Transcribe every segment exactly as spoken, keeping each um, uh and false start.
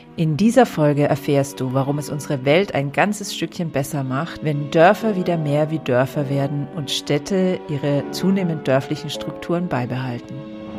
In dieser Folge erfährst du, warum es unsere Welt ein ganzes Stückchen besser macht, wenn Dörfer wieder mehr wie Dörfer werden und Städte ihre zunehmend dörflichen Strukturen beibehalten.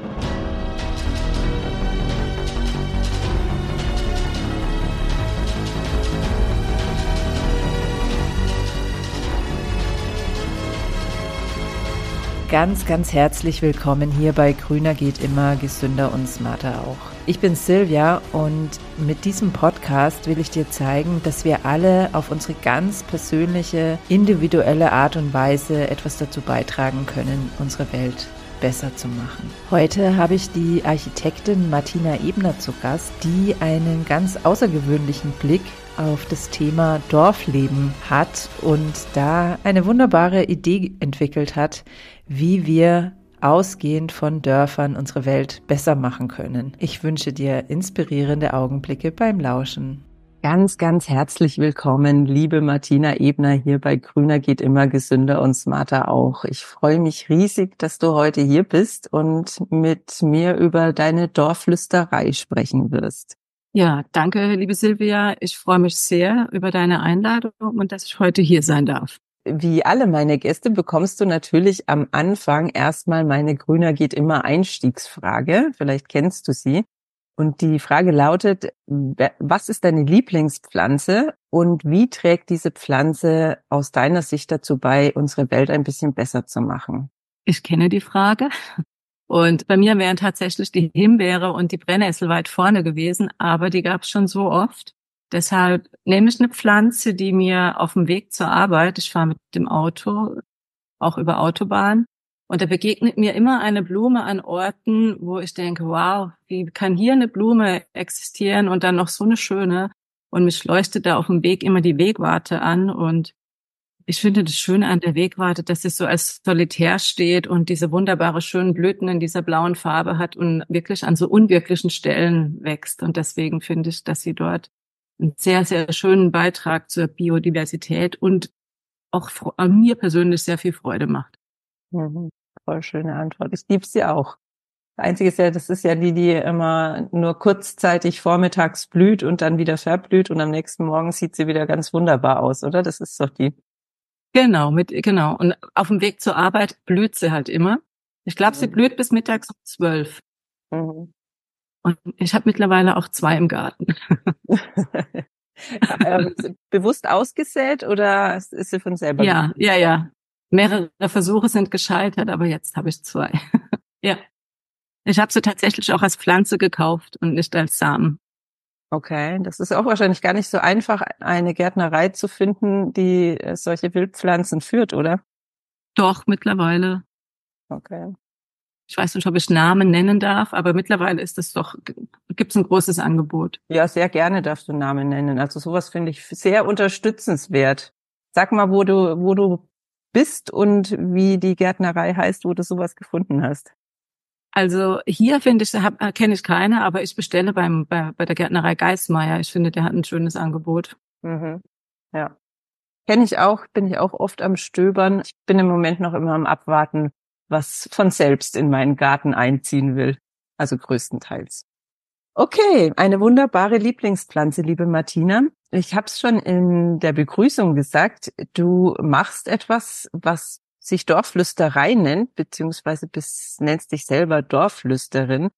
Ganz, ganz herzlich willkommen hier bei Grüner geht immer, gesünder und smarter auch. Ich bin Silvia und mit diesem Podcast will ich dir zeigen, dass wir alle auf unsere ganz persönliche, individuelle Art und Weise etwas dazu beitragen können, unsere Welt besser zu machen. Heute habe ich die Architektin Martina Ebner zu Gast, die einen ganz außergewöhnlichen Blick auf das Thema Dorfleben hat und da eine wunderbare Idee entwickelt hat, wie wir ausgehend von Dörfern unsere Welt besser machen können. Ich wünsche dir inspirierende Augenblicke beim Lauschen. Ganz, ganz herzlich willkommen, liebe Martina Ebner, hier bei Grüner geht immer, gesünder und smarter auch. Ich freue mich riesig, dass du heute hier bist und mit mir über deine Dorflüsterei sprechen wirst. Ja, danke, liebe Silvia. Ich freue mich sehr über deine Einladung und dass ich heute hier sein darf. Wie alle meine Gäste bekommst du natürlich am Anfang erstmal meine Grüner geht immer Einstiegsfrage. Vielleicht kennst du sie. Und die Frage lautet, was ist deine Lieblingspflanze und wie trägt diese Pflanze aus deiner Sicht dazu bei, unsere Welt ein bisschen besser zu machen? Ich kenne die Frage. Und bei mir wären tatsächlich die Himbeere und die Brennnessel weit vorne gewesen, aber die gab es schon so oft. Deshalb nehme ich eine Pflanze, die mir auf dem Weg zur Arbeit, ich fahre mit dem Auto, auch über Autobahn, und da begegnet mir immer eine Blume an Orten, wo ich denke, wow, wie kann hier eine Blume existieren und dann noch so eine schöne? Und mich leuchtet da auf dem Weg immer die Wegwarte an und ich finde das Schöne an der Wegwarte, dass sie so als solitär steht und diese wunderbare schönen Blüten in dieser blauen Farbe hat und wirklich an so unwirklichen Stellen wächst. Und deswegen finde ich, dass sie dort einen sehr, sehr schönen Beitrag zur Biodiversität und auch mir persönlich sehr viel Freude macht. Mhm. Voll schöne Antwort. Ich liebe sie auch. Das Einzige ist ja, das ist ja die, die immer nur kurzzeitig vormittags blüht und dann wieder verblüht und am nächsten Morgen sieht sie wieder ganz wunderbar aus, oder? Das ist doch die. Genau, mit, genau. Und auf dem Weg zur Arbeit blüht sie halt immer. Ich glaube, sie blüht bis mittags um zwölf. Mhm. Und ich habe mittlerweile auch zwei im Garten. ähm, bewusst ausgesät oder ist sie von selber? Ja, ja, ja. Mehrere Versuche sind gescheitert, aber jetzt habe ich zwei. Ja. Ich habe sie tatsächlich auch als Pflanze gekauft und nicht als Samen. Okay, das ist auch wahrscheinlich gar nicht so einfach, eine Gärtnerei zu finden, die solche Wildpflanzen führt, oder? Doch, mittlerweile. Okay. Ich weiß nicht, ob ich Namen nennen darf, aber mittlerweile ist es doch, gibt es ein großes Angebot. Ja, sehr gerne darfst du Namen nennen. Also sowas finde ich sehr unterstützenswert. Sag mal, wo du, wo du bist und wie die Gärtnerei heißt, wo du sowas gefunden hast. Also hier finde ich, hab, kenne ich keine, aber ich bestelle beim bei, bei der Gärtnerei Geismeier. Ich finde, der hat ein schönes Angebot. Mhm. Ja, kenne ich auch, bin ich auch oft am Stöbern. Ich bin im Moment noch immer am Abwarten, was von selbst in meinen Garten einziehen will. Also größtenteils. Okay, eine wunderbare Lieblingspflanze, liebe Martina. Ich habe es schon in der Begrüßung gesagt, du machst etwas, was sich Dorflüsterei nennt, beziehungsweise bis, nennst dich selber Dorflüsterin.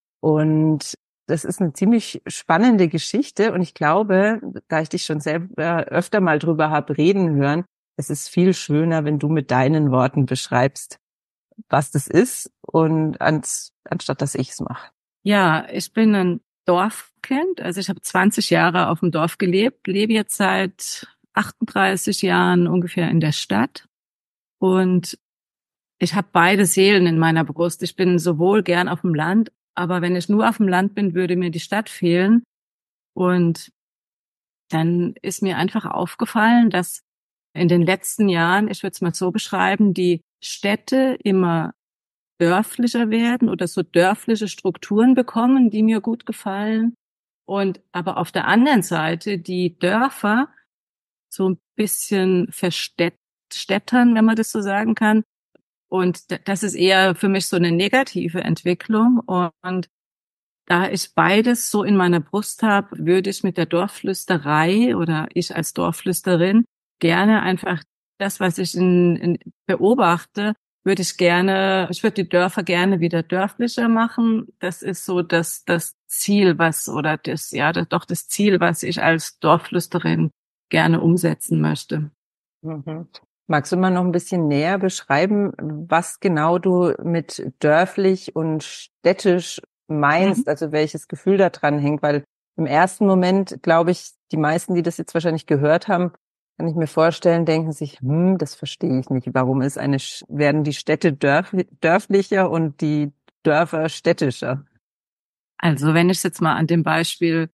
Und das ist eine ziemlich spannende Geschichte. Und ich glaube, da ich dich schon selber öfter mal drüber habe reden hören, es ist viel schöner, wenn du mit deinen Worten beschreibst, was das ist und ans, anstatt dass ich es mache. Ja, ich bin ein Dorfkind. Also ich habe zwanzig Jahre auf dem Dorf gelebt, lebe jetzt seit achtunddreißig Jahren ungefähr in der Stadt. Und ich habe beide Seelen in meiner Brust. Ich bin sowohl gern auf dem Land, aber wenn ich nur auf dem Land bin, würde mir die Stadt fehlen. Und dann ist mir einfach aufgefallen, dass in den letzten Jahren, ich würde es mal so beschreiben, die Städte immer dörflicher werden oder so dörfliche Strukturen bekommen, die mir gut gefallen. Und aber auf der anderen Seite die Dörfer so ein bisschen verstädtern, wenn man das so sagen kann. Und das ist eher für mich so eine negative Entwicklung. Und da ich beides so in meiner Brust habe, würde ich mit der Dorfflüsterei oder ich als Dorfflüsterin gerne einfach das, was ich in, in beobachte, würde ich gerne, ich würde die Dörfer gerne wieder dörflicher machen. Das ist so das, das Ziel, was, oder das, ja, das, doch das Ziel, was ich als Dorfflüsterin gerne umsetzen möchte. Mhm. Magst du mal noch ein bisschen näher beschreiben, was genau du mit dörflich und städtisch Mhm. meinst, also welches Gefühl da dran hängt? Weil im ersten Moment, glaube ich, die meisten, die das jetzt wahrscheinlich gehört haben, kann ich mir vorstellen, denken sich, hm, das verstehe ich nicht. Warum ist eine, Sch- werden die Städte dörf, dörflicher und die Dörfer städtischer? Also wenn ich es jetzt mal an dem Beispiel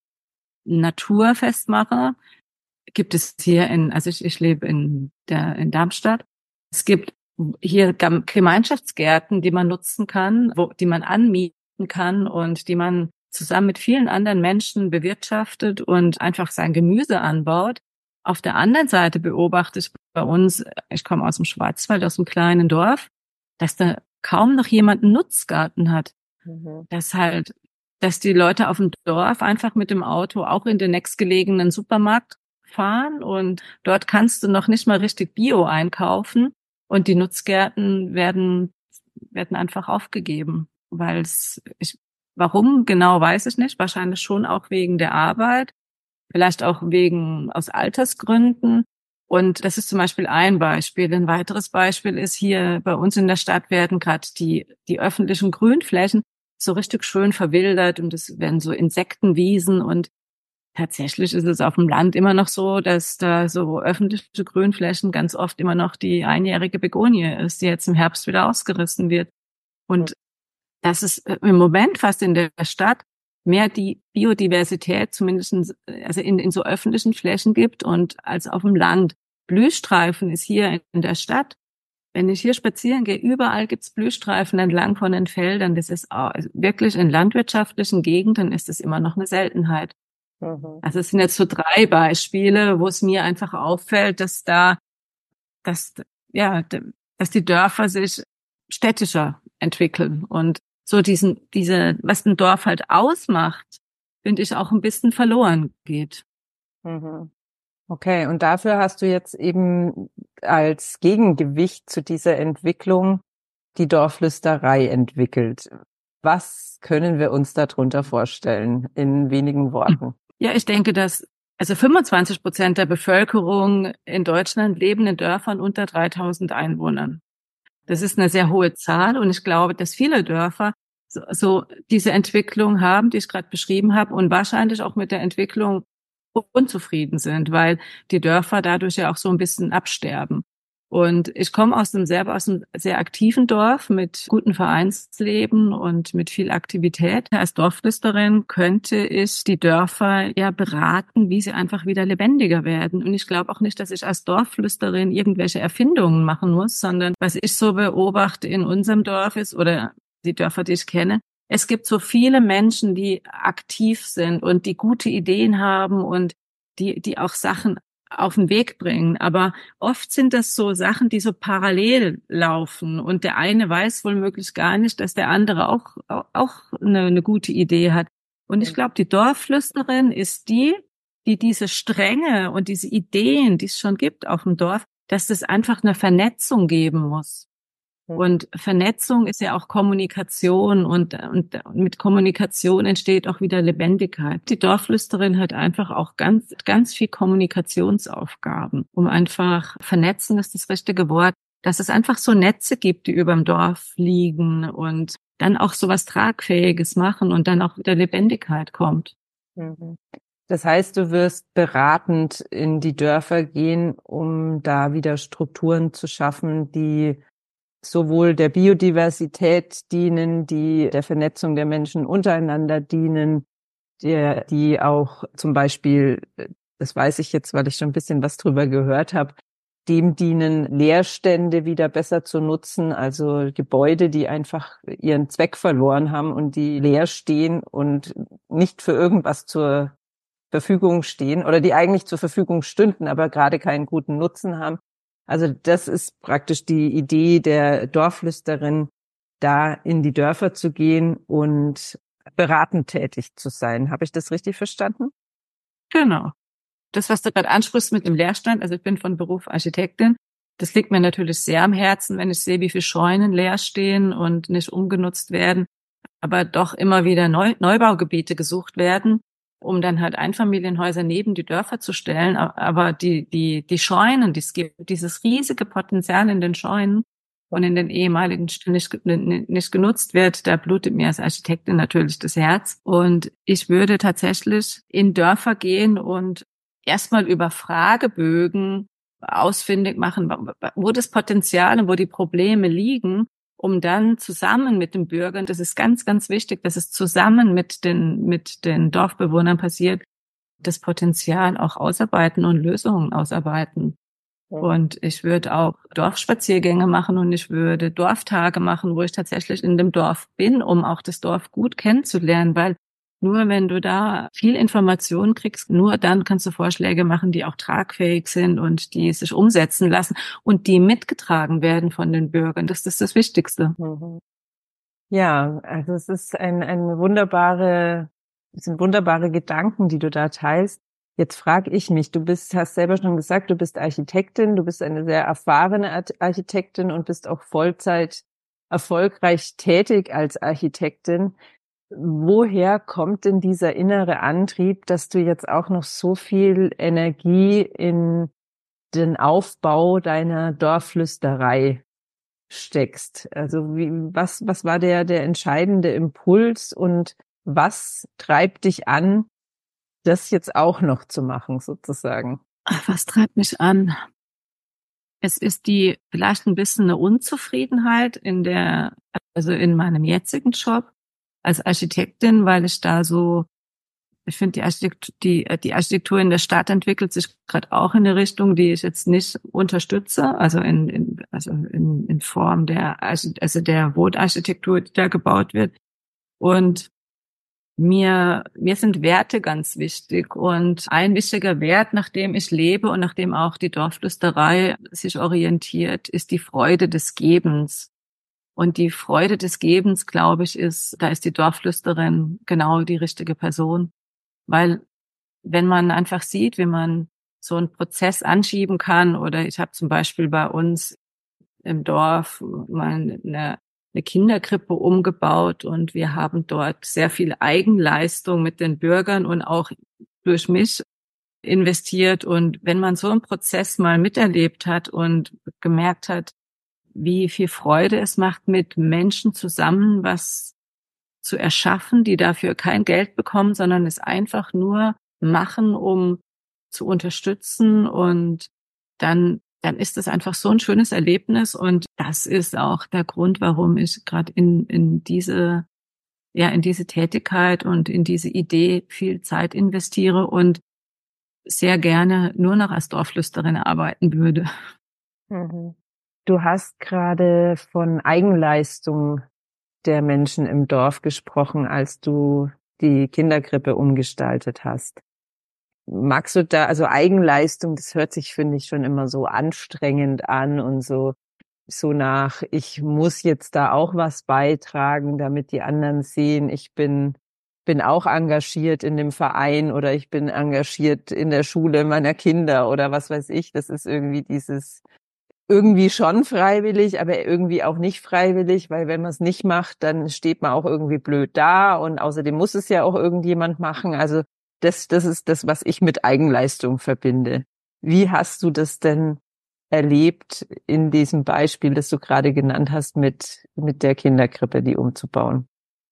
Natur festmache, gibt es hier in, also ich, ich lebe in der, in Darmstadt. Es gibt hier Gam- Gemeinschaftsgärten, die man nutzen kann, wo, die man anmieten kann und die man zusammen mit vielen anderen Menschen bewirtschaftet und einfach sein Gemüse anbaut. Auf der anderen Seite beobachte ich bei uns, ich komme aus dem Schwarzwald, aus einem kleinen Dorf, dass da kaum noch jemand einen Nutzgarten hat. Mhm. Dass halt, dass die Leute auf dem Dorf einfach mit dem Auto auch in den nächstgelegenen Supermarkt fahren und dort kannst du noch nicht mal richtig Bio einkaufen und die Nutzgärten werden werden einfach aufgegeben, weil es ich warum genau weiß ich nicht, wahrscheinlich schon auch wegen der Arbeit, vielleicht auch wegen aus Altersgründen. Und das ist zum Beispiel ein Beispiel. Ein weiteres Beispiel ist hier bei uns in der Stadt werden gerade die die öffentlichen Grünflächen so richtig schön verwildert und es werden so Insektenwiesen und tatsächlich ist es auf dem Land immer noch so, dass da so öffentliche Grünflächen ganz oft immer noch die einjährige Begonie ist, die jetzt im Herbst wieder ausgerissen wird. Und dass es im Moment fast in der Stadt mehr die Biodiversität, zumindest also in, in so öffentlichen Flächen gibt und als auf dem Land. Blühstreifen ist hier in der Stadt. Wenn ich hier spazieren gehe, überall gibt's Blühstreifen entlang von den Feldern. Das ist auch, also wirklich in landwirtschaftlichen Gegenden ist es immer noch eine Seltenheit. Mhm. Also es sind jetzt so drei Beispiele, wo es mir einfach auffällt, dass da, dass, ja, dass die Dörfer sich städtischer entwickeln und so diesen, diese, was ein Dorf halt ausmacht, finde ich auch ein bisschen verloren geht. Mhm. Okay, und dafür hast du jetzt eben als Gegengewicht zu dieser Entwicklung die Dorflüsterei entwickelt. Was können wir uns darunter vorstellen in wenigen Worten? Ja, ich denke, dass also fünfundzwanzig Prozent der Bevölkerung in Deutschland leben in Dörfern unter dreitausend Einwohnern. Das ist eine sehr hohe Zahl und ich glaube, dass viele Dörfer so, so diese Entwicklung haben, die ich gerade beschrieben habe und wahrscheinlich auch mit der Entwicklung unzufrieden sind, weil die Dörfer dadurch ja auch so ein bisschen absterben. Und ich komme aus einem selber aus einem sehr aktiven Dorf mit gutem Vereinsleben und mit viel Aktivität. Als Dorfflüsterin könnte ich die Dörfer ja beraten, wie sie einfach wieder lebendiger werden. Und ich glaube auch nicht, dass ich als Dorfflüsterin irgendwelche Erfindungen machen muss, sondern was ich so beobachte in unserem Dorf ist oder die Dörfer, die ich kenne, es gibt so viele Menschen, die aktiv sind und die gute Ideen haben und die, die auch Sachen auf den Weg bringen. Aber oft sind das so Sachen, die so parallel laufen und der eine weiß wohl möglich gar nicht, dass der andere auch, auch eine, eine gute Idee hat. Und ich glaube, die Dorfflüsterin ist die, die diese Stränge und diese Ideen, die es schon gibt auf dem Dorf, dass das einfach eine Vernetzung geben muss. Und Vernetzung ist ja auch Kommunikation und, und mit Kommunikation entsteht auch wieder Lebendigkeit. Die Dorfflüsterin hat einfach auch ganz, ganz viel Kommunikationsaufgaben, um einfach, vernetzen ist das richtige Wort, dass es einfach so Netze gibt, die überm Dorf liegen und dann auch so was Tragfähiges machen und dann auch wieder Lebendigkeit kommt. Mhm. Das heißt, du wirst beratend in die Dörfer gehen, um da wieder Strukturen zu schaffen, die sowohl der Biodiversität dienen, die der Vernetzung der Menschen untereinander dienen, der, die auch zum Beispiel, das weiß ich jetzt, weil ich schon ein bisschen was drüber gehört habe, dem dienen, Leerstände wieder besser zu nutzen, also Gebäude, die einfach ihren Zweck verloren haben und die leer stehen und nicht für irgendwas zur Verfügung stehen oder die eigentlich zur Verfügung stünden, aber gerade keinen guten Nutzen haben. Also das ist praktisch die Idee der Dorflüsterin, da in die Dörfer zu gehen und beratend tätig zu sein. Habe ich das richtig verstanden? Genau. Das, was du gerade ansprichst mit dem Leerstand, also ich bin von Beruf Architektin, das liegt mir natürlich sehr am Herzen, wenn ich sehe, wie viele Scheunen leer stehen und nicht umgenutzt werden, aber doch immer wieder Neu- Neubaugebiete gesucht werden, um dann halt Einfamilienhäuser neben die Dörfer zu stellen. Aber die, die, die Scheunen, die es gibt, dieses riesige Potenzial in den Scheunen und in den ehemaligen Stellen nicht, nicht genutzt wird, da blutet mir als Architektin natürlich das Herz. Und ich würde tatsächlich in Dörfer gehen und erstmal über Fragebögen ausfindig machen, wo das Potenzial und wo die Probleme liegen, um dann zusammen mit den Bürgern, das ist ganz, ganz wichtig, dass es zusammen mit den, mit den Dorfbewohnern passiert, das Potenzial auch ausarbeiten und Lösungen ausarbeiten. Und ich würde auch Dorfspaziergänge machen und ich würde Dorftage machen, wo ich tatsächlich in dem Dorf bin, um auch das Dorf gut kennenzulernen, weil nur wenn du da viel Information kriegst, nur dann kannst du Vorschläge machen, die auch tragfähig sind und die sich umsetzen lassen und die mitgetragen werden von den Bürgern. Das ist das Wichtigste. Mhm. Ja, also es ist ein, ein wunderbare, es sind wunderbare Gedanken, die du da teilst. Jetzt frage ich mich, du bist, hast selber schon gesagt, du bist Architektin, du bist eine sehr erfahrene Architektin und bist auch Vollzeit erfolgreich tätig als Architektin. Woher kommt denn dieser innere Antrieb, dass du jetzt auch noch so viel Energie in den Aufbau deiner Dorfflüsterei steckst? Also wie, was, was war der, der entscheidende Impuls und was treibt dich an, das jetzt auch noch zu machen, sozusagen? Was treibt mich an? Es ist die vielleicht ein bisschen eine Unzufriedenheit in der, also in meinem jetzigen Job als Architektin, weil ich da so, ich finde die Architektur, die, die Architektur in der Stadt entwickelt sich gerade auch in eine Richtung, die ich jetzt nicht unterstütze, also in, in also in, in Form der, also der Wohnarchitektur, die da gebaut wird. Und Mir, mir sind Werte ganz wichtig und ein wichtiger Wert, nach dem ich lebe und nach dem auch die Dorfflüsterei sich orientiert, ist die Freude des Gebens. Und die Freude des Gebens, glaube ich, ist, da ist die Dorfflüsterin genau die richtige Person. Weil wenn man einfach sieht, wie man so einen Prozess anschieben kann, oder ich habe zum Beispiel bei uns im Dorf mal eine eine Kinderkrippe umgebaut und wir haben dort sehr viel Eigenleistung mit den Bürgern und auch durch mich investiert. Und wenn man so einen Prozess mal miterlebt hat und gemerkt hat, wie viel Freude es macht, mit Menschen zusammen was zu erschaffen, die dafür kein Geld bekommen, sondern es einfach nur machen, um zu unterstützen, und dann dann ist es einfach so ein schönes Erlebnis, und das ist auch der Grund, warum ich gerade in in diese ja in diese Tätigkeit und in diese Idee viel Zeit investiere und sehr gerne nur noch als Dorfflüsterin arbeiten würde. Mhm. Du hast gerade von Eigenleistung der Menschen im Dorf gesprochen, als du die Kinderkrippe umgestaltet hast. Magst du da, also Eigenleistung, das hört sich, finde ich, schon immer so anstrengend an und so, so nach, ich muss jetzt da auch was beitragen, damit die anderen sehen, ich bin, bin auch engagiert in dem Verein oder ich bin engagiert in der Schule meiner Kinder oder was weiß ich. Das ist irgendwie dieses, irgendwie schon freiwillig, aber irgendwie auch nicht freiwillig, weil wenn man es nicht macht, dann steht man auch irgendwie blöd da und außerdem muss es ja auch irgendjemand machen. Also das, das ist das, was ich mit Eigenleistung verbinde. Wie hast du das denn erlebt in diesem Beispiel, das du gerade genannt hast, mit, mit der Kinderkrippe, die umzubauen?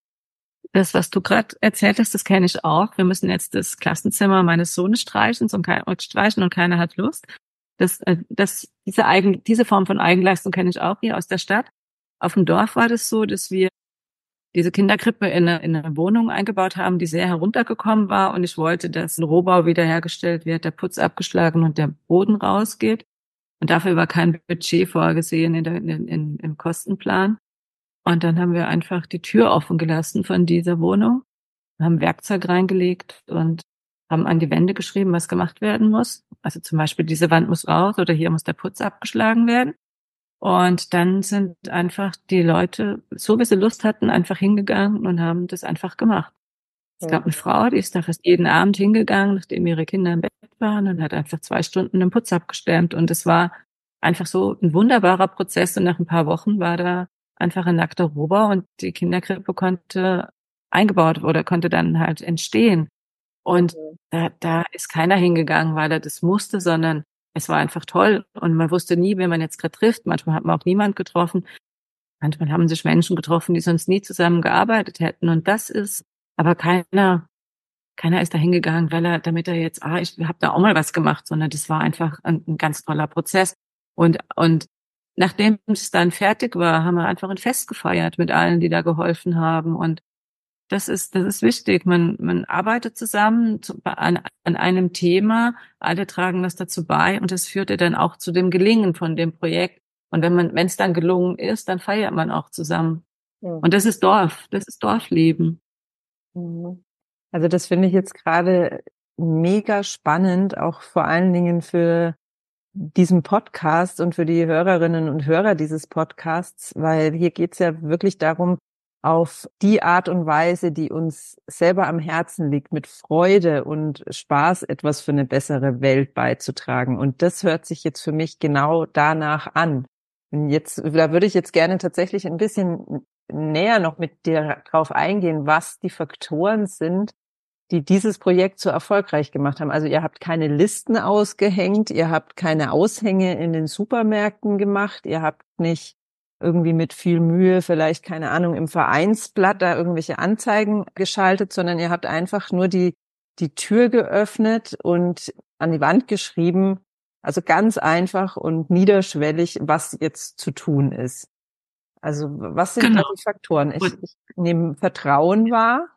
Das, was du gerade erzählt hast, das kenne ich auch. Wir müssen jetzt das Klassenzimmer meines Sohnes streichen und, kein, und streichen und keiner hat Lust. Das, äh, das, diese Eigen, diese Form von Eigenleistung kenne ich auch hier aus der Stadt. Auf dem Dorf war das so, dass wir diese Kinderkrippe in eine, in eine Wohnung eingebaut haben, die sehr heruntergekommen war, und ich wollte, dass ein Rohbau wiederhergestellt wird, der Putz abgeschlagen und der Boden rausgeht. Und dafür war kein Budget vorgesehen in der, in, in, im Kostenplan. Und dann haben wir einfach die Tür offen gelassen von dieser Wohnung, haben Werkzeug reingelegt und haben an die Wände geschrieben, was gemacht werden muss. Also zum Beispiel, diese Wand muss raus oder hier muss der Putz abgeschlagen werden. Und dann sind einfach die Leute, so wie sie Lust hatten, einfach hingegangen und haben das einfach gemacht. Es gab eine Frau, die ist da fast jeden Abend hingegangen, nachdem ihre Kinder im Bett waren, und hat einfach zwei Stunden den Putz abgestemmt. Und es war einfach so ein wunderbarer Prozess. Und nach ein paar Wochen war da einfach ein nackter Rober und die Kinderkrippe konnte eingebaut oder konnte dann halt entstehen. Und da, da ist keiner hingegangen, weil er das musste, sondern es war einfach toll. Und man wusste nie, wen man jetzt gerade trifft. Manchmal hat man auch niemand getroffen. Manchmal haben sich Menschen getroffen, die sonst nie zusammengearbeitet hätten. Und das ist, aber keiner, keiner ist da hingegangen, weil er, damit er jetzt, ah, ich habe da auch mal was gemacht, sondern das war einfach ein, ein ganz toller Prozess. Und, und nachdem es dann fertig war, haben wir einfach ein Fest gefeiert mit allen, die da geholfen haben. Und das ist, das ist wichtig. Man, man arbeitet zusammen zu, an, an einem Thema. Alle tragen das dazu bei, und das führte dann auch zu dem Gelingen von dem Projekt. Und wenn man, wenn es dann gelungen ist, dann feiert man auch zusammen. Mhm. Und das ist Dorf. Das ist Dorfleben. Mhm. Also das finde ich jetzt gerade mega spannend, auch vor allen Dingen für diesen Podcast und für die Hörerinnen und Hörer dieses Podcasts, weil hier geht's ja wirklich darum, auf die Art und Weise, die uns selber am Herzen liegt, mit Freude und Spaß etwas für eine bessere Welt beizutragen. Und das hört sich jetzt für mich genau danach an. Und jetzt, da würde ich jetzt gerne tatsächlich ein bisschen näher noch mit dir drauf eingehen, was die Faktoren sind, die dieses Projekt so erfolgreich gemacht haben. Also ihr habt keine Listen ausgehängt, ihr habt keine Aushänge in den Supermärkten gemacht, ihr habt nicht irgendwie mit viel Mühe, vielleicht, keine Ahnung, im Vereinsblatt da irgendwelche Anzeigen geschaltet, sondern ihr habt einfach nur die, die Tür geöffnet und an die Wand geschrieben, also ganz einfach und niederschwellig, was jetzt zu tun ist. Also was sind Genau. da die Faktoren? Ich, ich nehme Vertrauen wahr.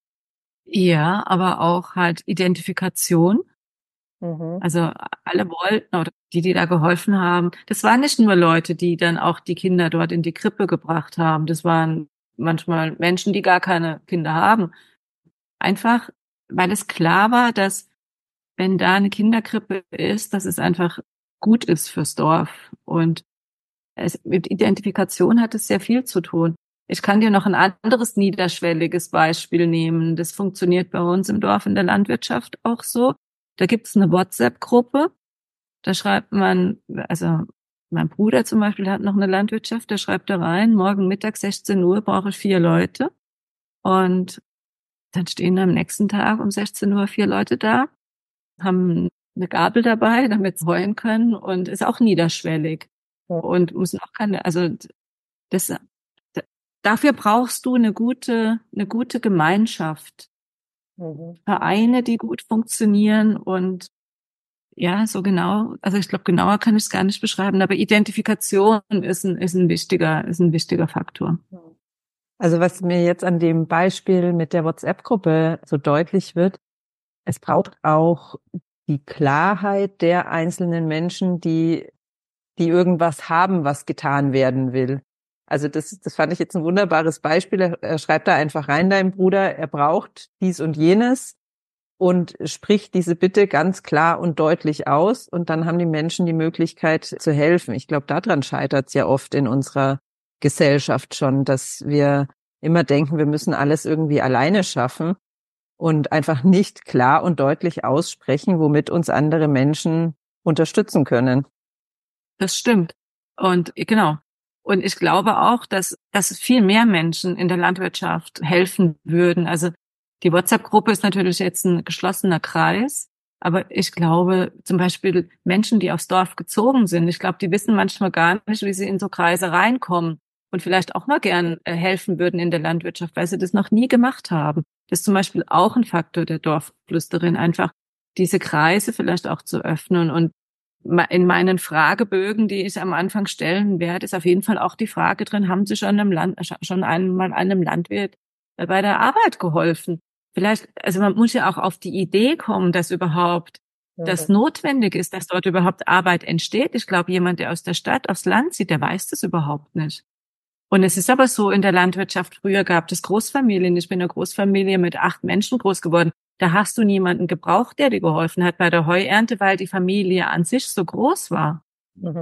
Ja, aber auch halt Identifikation. Mhm. Also alle wollten, oder die, die da geholfen haben. Das waren nicht nur Leute, die dann auch die Kinder dort in die Krippe gebracht haben. Das waren manchmal Menschen, die gar keine Kinder haben. Einfach, weil es klar war, dass wenn da eine Kinderkrippe ist, dass es einfach gut ist fürs Dorf. Und es, mit Identifikation hat es sehr viel zu tun. Ich kann dir noch ein anderes niederschwelliges Beispiel nehmen. Das funktioniert bei uns im Dorf in der Landwirtschaft auch so. Da gibt es eine WhatsApp-Gruppe. Da schreibt man, also mein Bruder zum Beispiel hat noch eine Landwirtschaft, der schreibt da rein, morgen Mittag sechzehn Uhr brauche ich vier Leute. Und dann stehen am nächsten Tag um sechzehn Uhr vier Leute da, haben eine Gabel dabei, damit sie heuen können, und ist auch niederschwellig. Und müssen auch keine, also das, dafür brauchst du eine gute, eine gute Gemeinschaft. Mhm. Vereine, die gut funktionieren, und ja, so genau, also ich glaube, genauer kann ich es gar nicht beschreiben, aber Identifikation ist ein, ist ein wichtiger, ist ein wichtiger Faktor. Also was mir jetzt an dem Beispiel mit der WhatsApp-Gruppe so deutlich wird, es braucht auch die Klarheit der einzelnen Menschen, die, die irgendwas haben, was getan werden will. Also das, das fand ich jetzt ein wunderbares Beispiel. Er, er schreibt da einfach rein, dein Bruder, er braucht dies und jenes und spricht diese Bitte ganz klar und deutlich aus. Und dann haben die Menschen die Möglichkeit zu helfen. Ich glaube, daran scheitert es ja oft in unserer Gesellschaft schon, dass wir immer denken, wir müssen alles irgendwie alleine schaffen und einfach nicht klar und deutlich aussprechen, womit uns andere Menschen unterstützen können. Das stimmt. Und genau. Und ich glaube auch, dass, dass viel mehr Menschen in der Landwirtschaft helfen würden. Also die WhatsApp-Gruppe ist natürlich jetzt ein geschlossener Kreis, aber ich glaube zum Beispiel Menschen, die aufs Dorf gezogen sind, ich glaube, die wissen manchmal gar nicht, wie sie in so Kreise reinkommen und vielleicht auch mal gern helfen würden in der Landwirtschaft, weil sie das noch nie gemacht haben. Das ist zum Beispiel auch ein Faktor der Dorfflüsterin, einfach diese Kreise vielleicht auch zu öffnen. Und in meinen Fragebögen, die ich am Anfang stellen werde, ist auf jeden Fall auch die Frage drin, haben Sie schon einem Land, schon einmal einem Landwirt bei der Arbeit geholfen? Vielleicht, also man muss ja auch auf die Idee kommen, dass überhaupt das notwendig ist, dass dort überhaupt Arbeit entsteht. Ich glaube, jemand, der aus der Stadt aufs Land zieht, der weiß das überhaupt nicht. Und es ist aber so, in der Landwirtschaft früher gab es Großfamilien. Ich bin in einer Großfamilie mit acht Menschen groß geworden. Da hast du niemanden gebraucht, der dir geholfen hat bei der Heuernte, weil die Familie an sich so groß war. Mhm.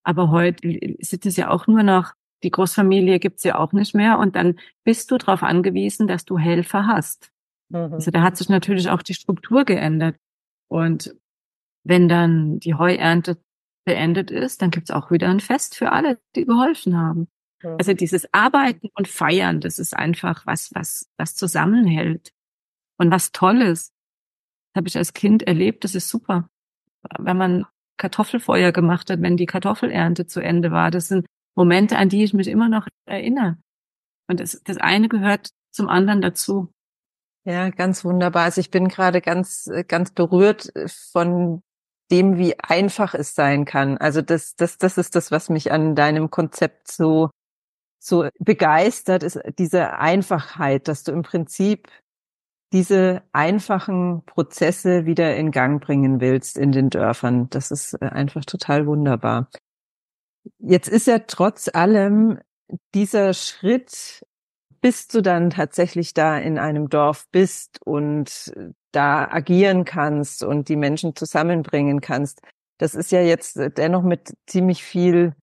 Aber heute ist es ja auch nur noch, die Großfamilie gibt's ja auch nicht mehr. Und dann bist du darauf angewiesen, dass du Helfer hast. Mhm. Also da hat sich natürlich auch die Struktur geändert. Und wenn dann die Heuernte beendet ist, dann gibt's auch wieder ein Fest für alle, die geholfen haben. Mhm. Also dieses Arbeiten und Feiern, das ist einfach was, was, was zusammenhält und was Tolles. Das habe ich als Kind erlebt, das ist super. Wenn man Kartoffelfeuer gemacht hat, wenn die Kartoffelernte zu Ende war, das sind Momente, an die ich mich immer noch erinnere. Und das, das eine gehört zum anderen dazu. Ja, ganz wunderbar. Also ich bin gerade ganz, ganz berührt von dem, wie einfach es sein kann. Also das, das, das ist das, was mich an deinem Konzept so, so begeistert, ist diese Einfachheit, dass du im Prinzip diese einfachen Prozesse wieder in Gang bringen willst in den Dörfern. Das ist einfach total wunderbar. Jetzt ist ja trotz allem dieser Schritt, bis du dann tatsächlich da in einem Dorf bist und da agieren kannst und die Menschen zusammenbringen kannst, das ist ja jetzt dennoch mit ziemlich viel,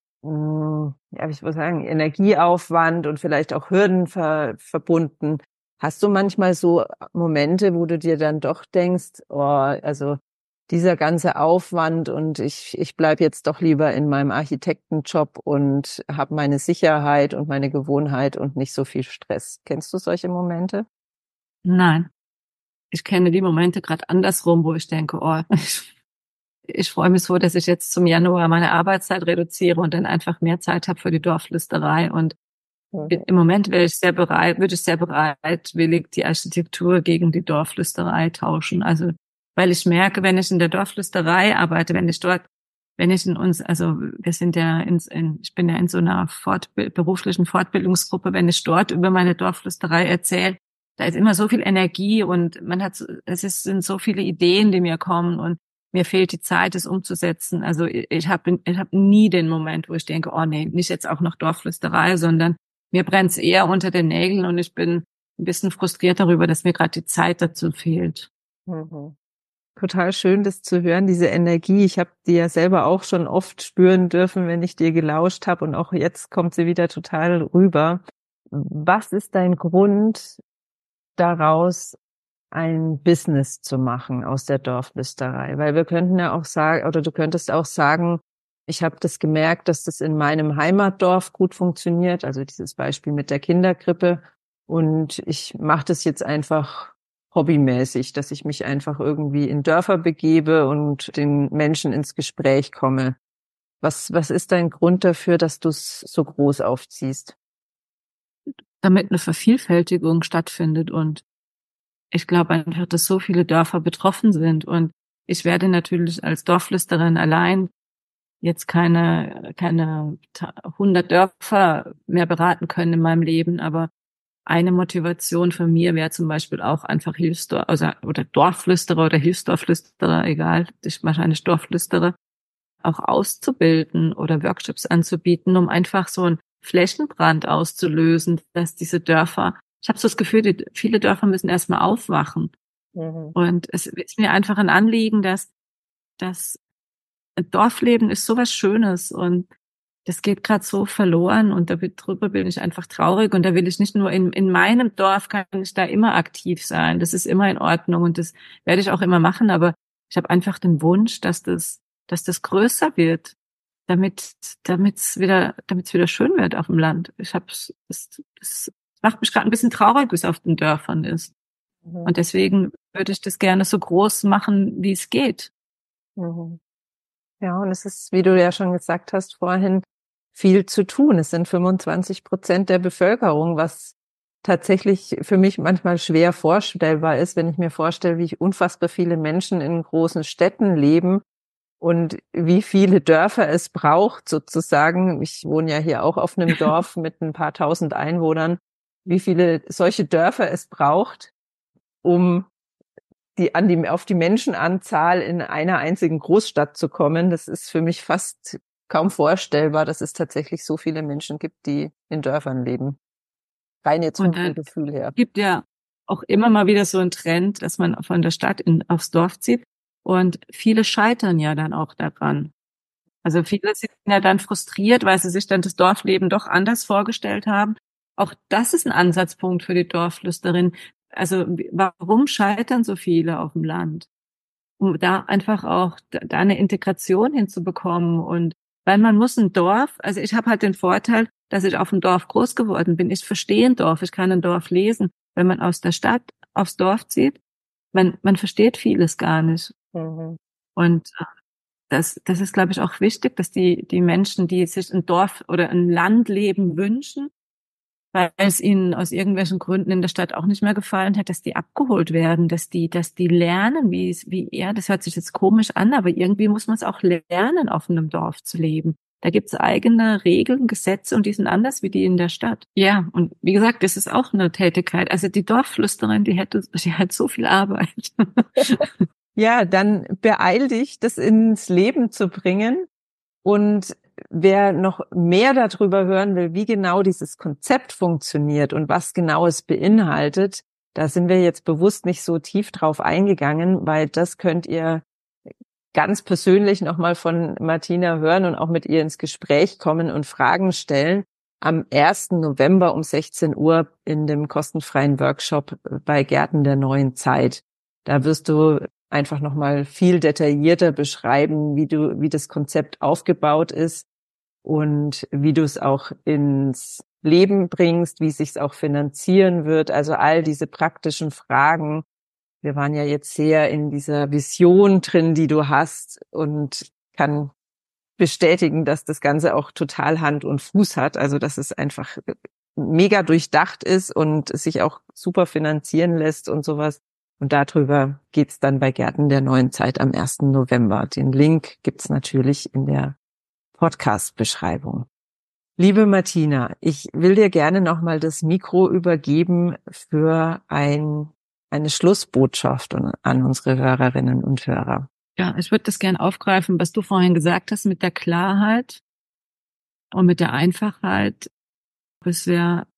ja, ich würde sagen, Energieaufwand und vielleicht auch Hürden ver, verbunden. Hast du manchmal so Momente, wo du dir dann doch denkst, oh, also dieser ganze Aufwand und ich ich bleib jetzt doch lieber in meinem Architektenjob und habe meine Sicherheit und meine Gewohnheit und nicht so viel Stress. Kennst du solche Momente? Nein, ich kenne die Momente gerade andersrum, wo ich denke, oh, ich, ich freue mich so, dass ich jetzt zum Januar meine Arbeitszeit reduziere und dann einfach mehr Zeit habe für die Dorflüsterei. Und Mhm. im Moment wäre ich sehr bereit, würde ich sehr bereitwillig die Architektur gegen die Dorflüsterei tauschen. Also, weil ich merke, wenn ich in der Dorflüsterei arbeite, wenn ich dort, wenn ich in uns, also wir sind ja in, in ich bin ja in so einer Fortbild, beruflichen Fortbildungsgruppe, wenn ich dort über meine Dorflüsterei erzähle, da ist immer so viel Energie und man hat, es ist, sind so viele Ideen, die mir kommen und mir fehlt die Zeit, es umzusetzen. Also ich, ich habe ich hab nie den Moment, wo ich denke, oh nee, nicht jetzt auch noch Dorflüsterei, sondern mir brennt's eher unter den Nägeln und ich bin ein bisschen frustriert darüber, dass mir gerade die Zeit dazu fehlt. Mhm. Total schön, das zu hören, diese Energie. Ich habe die ja selber auch schon oft spüren dürfen, wenn ich dir gelauscht habe und auch jetzt kommt sie wieder total rüber. Was ist dein Grund daraus, ein Business zu machen aus der Dorflüsterei? Weil wir könnten ja auch sagen, oder du könntest auch sagen, ich habe das gemerkt, dass das in meinem Heimatdorf gut funktioniert, also dieses Beispiel mit der Kinderkrippe. Und ich mache das jetzt einfach hobbymäßig, dass ich mich einfach irgendwie in Dörfer begebe und den Menschen ins Gespräch komme. Was, was ist dein Grund dafür, dass du es so groß aufziehst? Damit eine Vervielfältigung stattfindet und ich glaube einfach, dass so viele Dörfer betroffen sind und ich werde natürlich als Dorflüsterin allein jetzt keine keine hundert Dörfer mehr beraten können in meinem Leben, aber eine Motivation von mir wäre zum Beispiel auch einfach Hilfsdorf, also, oder Dorfflüsterer oder Hilfsdorfflüsterer, egal, ich wahrscheinlich Dorfflüsterer, auch auszubilden oder Workshops anzubieten, um einfach so einen Flächenbrand auszulösen, dass diese Dörfer, ich habe so das Gefühl, die, viele Dörfer müssen erstmal aufwachen. Mhm. Und Und es ist mir einfach ein Anliegen, dass das Dorfleben ist sowas Schönes und das geht gerade so verloren und darüber bin ich einfach traurig und da will ich nicht nur in, in meinem Dorf kann ich da immer aktiv sein. Das ist immer in Ordnung und das werde ich auch immer machen, aber ich habe einfach den Wunsch, dass das, dass das größer wird, damit, damit's wieder, damit's wieder schön wird auf dem Land. Ich habe, das, das macht mich gerade ein bisschen traurig, wie es auf den Dörfern ist. Mhm. Und deswegen würde ich das gerne so groß machen, wie es geht. Mhm. Ja, und es ist, wie du ja schon gesagt hast vorhin, viel zu tun. Es sind fünfundzwanzig Prozent der Bevölkerung, was tatsächlich für mich manchmal schwer vorstellbar ist, wenn ich mir vorstelle, wie unfassbar viele Menschen in großen Städten leben und wie viele Dörfer es braucht sozusagen. Ich wohne ja hier auch auf einem Dorf mit ein paar tausend Einwohnern. Wie viele solche Dörfer es braucht, um die an die auf die Menschenanzahl in einer einzigen Großstadt zu kommen, das ist für mich fast kaum vorstellbar, dass es tatsächlich so viele Menschen gibt, die in Dörfern leben. Rein jetzt vom Und da Gefühl her. gibt ja auch immer mal wieder so einen Trend, dass man von der Stadt in, aufs Dorf zieht. Und viele scheitern ja dann auch daran. Also viele sind ja dann frustriert, weil sie sich dann das Dorfleben doch anders vorgestellt haben. Auch das ist ein Ansatzpunkt für die Dorfflüsterin. Also warum scheitern so viele auf dem Land? Um da einfach auch da eine Integration hinzubekommen. Und weil man muss ein Dorf, also ich habe halt den Vorteil, dass ich auf dem Dorf groß geworden bin. Ich verstehe ein Dorf, ich kann ein Dorf lesen. Wenn man aus der Stadt aufs Dorf zieht, man, man versteht vieles gar nicht. Mhm. Und das, das ist, glaube ich, auch wichtig, dass die, die Menschen, die sich ein Dorf oder ein Landleben wünschen, weil es ihnen aus irgendwelchen Gründen in der Stadt auch nicht mehr gefallen hat, dass die abgeholt werden, dass die, dass die lernen, wie es, wie er, das hört sich jetzt komisch an, aber irgendwie muss man es auch lernen, auf einem Dorf zu leben. Da gibt's eigene Regeln, Gesetze und die sind anders wie die in der Stadt. Ja, und wie gesagt, das ist auch eine Tätigkeit. Also die Dorfflüsterin, die hätte, die hat so viel Arbeit. Ja, dann beeil dich, das ins Leben zu bringen. Und wer noch mehr darüber hören will, wie genau dieses Konzept funktioniert und was genau es beinhaltet, da sind wir jetzt bewusst nicht so tief drauf eingegangen, weil das könnt ihr ganz persönlich nochmal von Martina hören und auch mit ihr ins Gespräch kommen und Fragen stellen. Am ersten November um sechzehn Uhr in dem kostenfreien Workshop bei Gärten der neuen Zeit. Da wirst du einfach nochmal viel detaillierter beschreiben, wie du, wie das Konzept aufgebaut ist und wie du es auch ins Leben bringst, wie es sich auch finanzieren wird. Also all diese praktischen Fragen. Wir waren ja jetzt sehr in dieser Vision drin, die du hast, und kann bestätigen, dass das Ganze auch total Hand und Fuß hat. Also dass es einfach mega durchdacht ist und sich auch super finanzieren lässt und sowas. Und darüber geht's dann bei Gärten der neuen Zeit am ersten November. Den Link gibt's natürlich in der Podcast-Beschreibung. Liebe Martina, ich will dir gerne nochmal das Mikro übergeben für ein, eine Schlussbotschaft an unsere Hörerinnen und Hörer. Ja, ich würde das gerne aufgreifen, was du vorhin gesagt hast mit der Klarheit und mit der Einfachheit. Es wäre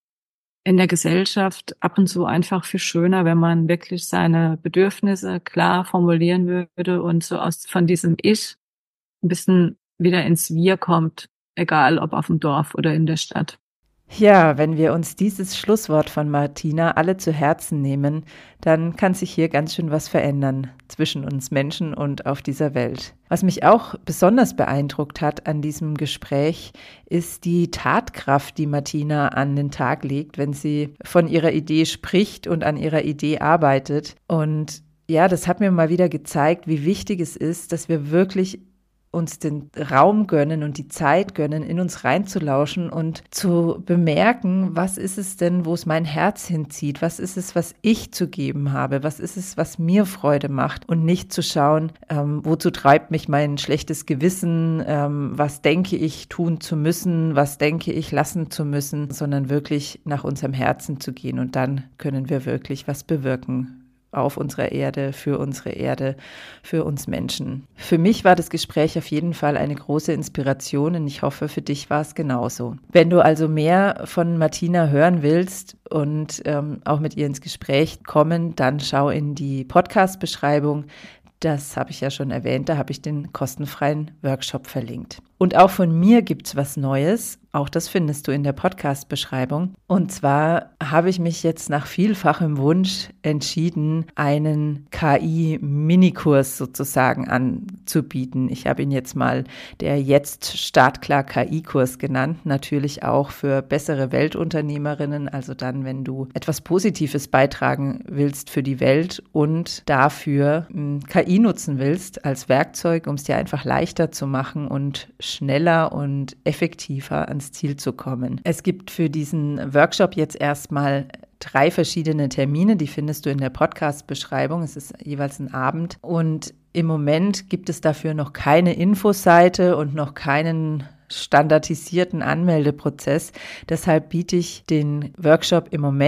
in der Gesellschaft ab und zu einfach viel schöner, wenn man wirklich seine Bedürfnisse klar formulieren würde und so aus von diesem Ich ein bisschen wieder ins Wir kommt, egal ob auf dem Dorf oder in der Stadt. Ja, wenn wir uns dieses Schlusswort von Martina alle zu Herzen nehmen, dann kann sich hier ganz schön was verändern zwischen uns Menschen und auf dieser Welt. Was mich auch besonders beeindruckt hat an diesem Gespräch, ist die Tatkraft, die Martina an den Tag legt, wenn sie von ihrer Idee spricht und an ihrer Idee arbeitet. Und ja, das hat mir mal wieder gezeigt, wie wichtig es ist, dass wir wirklich uns den Raum gönnen und die Zeit gönnen, in uns reinzulauschen und zu bemerken, was ist es denn, wo es mein Herz hinzieht, was ist es, was ich zu geben habe, was ist es, was mir Freude macht, und nicht zu schauen, ähm, wozu treibt mich mein schlechtes Gewissen, ähm, was denke ich tun zu müssen, was denke ich lassen zu müssen, sondern wirklich nach unserem Herzen zu gehen, und dann können wir wirklich was bewirken. Auf unserer Erde, für unsere Erde, für uns Menschen. Für mich war das Gespräch auf jeden Fall eine große Inspiration, und ich hoffe, für dich war es genauso. Wenn du also mehr von Martina hören willst und ähm, auch mit ihr ins Gespräch kommen, dann schau in die Podcast-Beschreibung. Das habe ich ja schon erwähnt, da habe ich den kostenfreien Workshop verlinkt. Und auch von mir gibt's was Neues, auch das findest du in der Podcast-Beschreibung. Und zwar habe ich mich jetzt nach vielfachem Wunsch entschieden, einen K I-Minikurs sozusagen anzubieten. Ich habe ihn jetzt mal der Jetzt Startklar K I-Kurs genannt, natürlich auch für bessere Weltunternehmerinnen, also dann, wenn du etwas Positives beitragen willst für die Welt und dafür K I nutzen willst als Werkzeug, um es dir einfach leichter zu machen und schneller und effektiver ans Ziel zu kommen. Es gibt für diesen Workshop jetzt erstmal drei verschiedene Termine, die findest du in der Podcast-Beschreibung. Es ist jeweils ein Abend, und im Moment gibt es dafür noch keine Infoseite und noch keinen standardisierten Anmeldeprozess. Deshalb biete ich den Workshop im Moment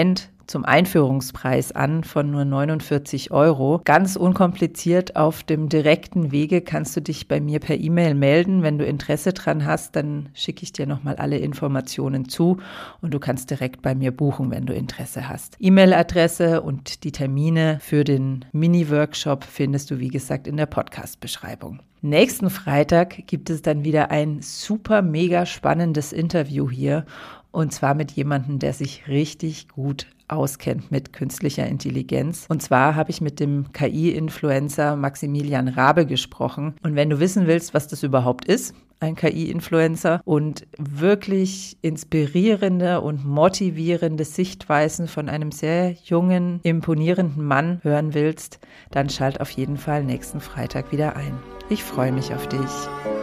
zum Einführungspreis an von nur neunundvierzig Euro. Ganz unkompliziert auf dem direkten Wege kannst du dich bei mir per E-Mail melden. Wenn du Interesse dran hast, dann schicke ich dir nochmal alle Informationen zu und du kannst direkt bei mir buchen, wenn du Interesse hast. E-Mail-Adresse und die Termine für den Mini-Workshop findest du, wie gesagt, in der Podcast-Beschreibung. Nächsten Freitag gibt es dann wieder ein super mega spannendes Interview hier und zwar mit jemandem, der sich richtig gut auskennt mit künstlicher Intelligenz. Und zwar habe ich mit dem K I-Influencer Maximilian Rabe gesprochen. Und wenn du wissen willst, was das überhaupt ist, ein K I-Influencer und wirklich inspirierende und motivierende Sichtweisen von einem sehr jungen, imponierenden Mann hören willst, dann schalt auf jeden Fall nächsten Freitag wieder ein. Ich freue mich auf dich.